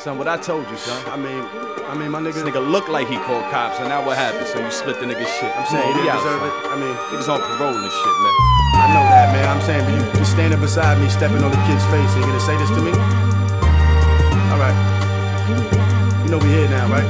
son, what I told you, son. I mean, my This nigga. nigga looked like he called cops, and now what happened? So you split the nigga's shit. I'm saying he didn't out, deserve son. it. I mean, Niggas on parole and shit, man. I know that, man. I'm saying, but you just standing beside me, stepping on the kid's face, and you gonna say this to me? All right. You know we here now, right?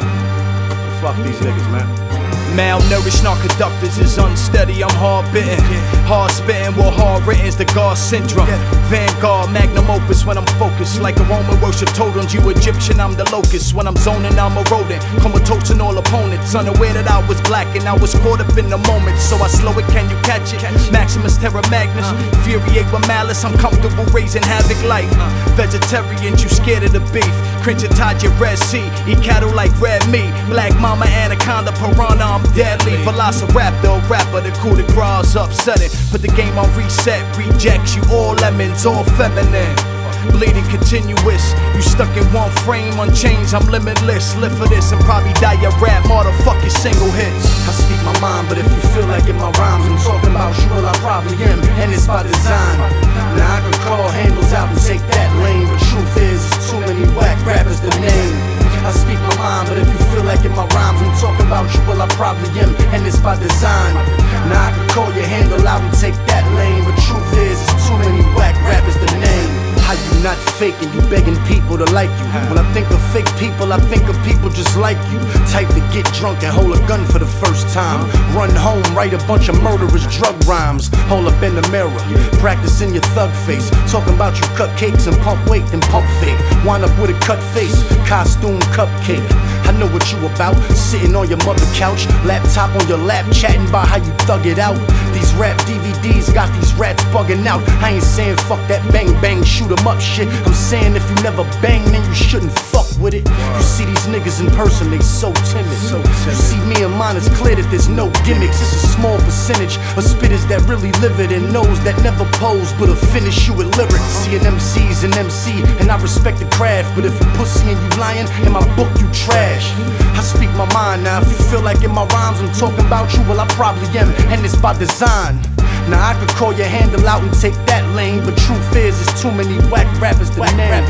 Fuck these niggas, man. Malnourished narcoductors is unsteady, I'm hard bitten. Hard spitting with hard written's the God syndrome. Vanguard, magnum opus when I'm focused. Like a Roman worship totems, you Egyptian, I'm the locust. When I'm zoning, I'm a rodent. Comatose in all opponents. Unaware that I was black and I was caught up in the moment. So I slow it, can you catch it? Maximus Terra Magnus. Infuriate with malice, I'm comfortable raising havoc like vegetarians, you scared of the beef. Cringe and Taj your Red Sea. Eat cattle like red meat. Black mama, anaconda, piranha, I'm deadly. Velociraptor, rapper, the coup de grace upsetting. Put the game on reset, rejects you all lemons, all feminine. Bleeding continuous, you stuck in one frame, unchanged, I'm limitless. Live for this and probably die your rap, motherfucking single hits. I speak my mind, but if you feel like in my rhymes I'm talking about you, well I probably am, and it's by design. Now I can call handles out and take that lane, but truth is, it's too many whack rappers to name. I speak my mind, but if you feel like in my rhymes I'm talking about you, well I probably am, and it's by design. Now I can call your handle out and take that lane, but truth is, it's too many whack rappers to name. How you not faking, you begging people to like you. When I think of fake people, I think of people just like you. Type to get drunk and hold a gun for the first time. Run home, write a bunch of murderous drug rhymes. Hold up in the mirror, practicing your thug face. Talking about you cut cakes and pump weight and pump fake. Wind up with a cut face, costume cupcake. I know what you about, sitting on your mother couch. Laptop on your lap, chatting about how you thug it out. These rap DVDs got these rats bugging out. I ain't saying fuck that bang bang, shoot 'em up shit. I'm saying if you never bang, then you shouldn't fuck with it. You see these niggas in person, they so timid. You see me and mine, it's clear that there's no gimmicks. It's a small percentage of spitters that really live it, and knows that never pose, but'll finish you with lyrics. See an MC's an MC, and I respect the craft, but if you pussy and you lying, in my book you trash. I speak my mind now, if you feel like in my rhymes I'm talking about you, well I probably am, and it's by design. Now I could call your handle out and take that lane, but truth is, it's too many whack rappers to name. Yeah.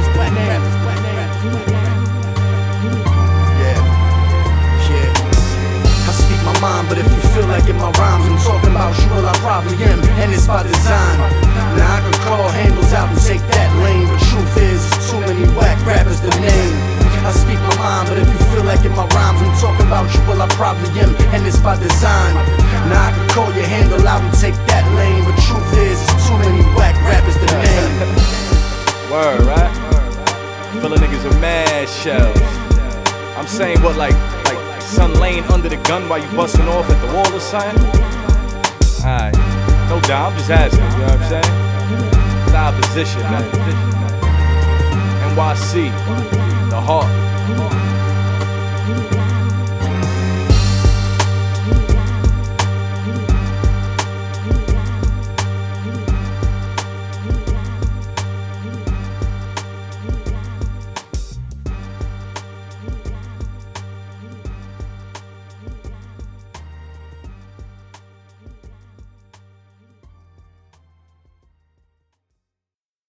I speak my mind, but if you feel like in my rhymes I'm talking about you, well I probably am, and it's by design. Now I could call handles out and take that lane, but truth is, it's too many whack rappers to name. I speak my mind, but if you feel like in my rhymes I'm talking about you, well I probably am, and it's by design. Now I can call your handle out and take that lane, but truth is, it's too many whack rappers to name. Word, right? Filling niggas with mad shells. I'm saying what, like son laying under the gun while you busting off at the wall or something? Alright, no doubt, I'm just asking, you know what I'm saying? It's opposition, man. NYC, the heart.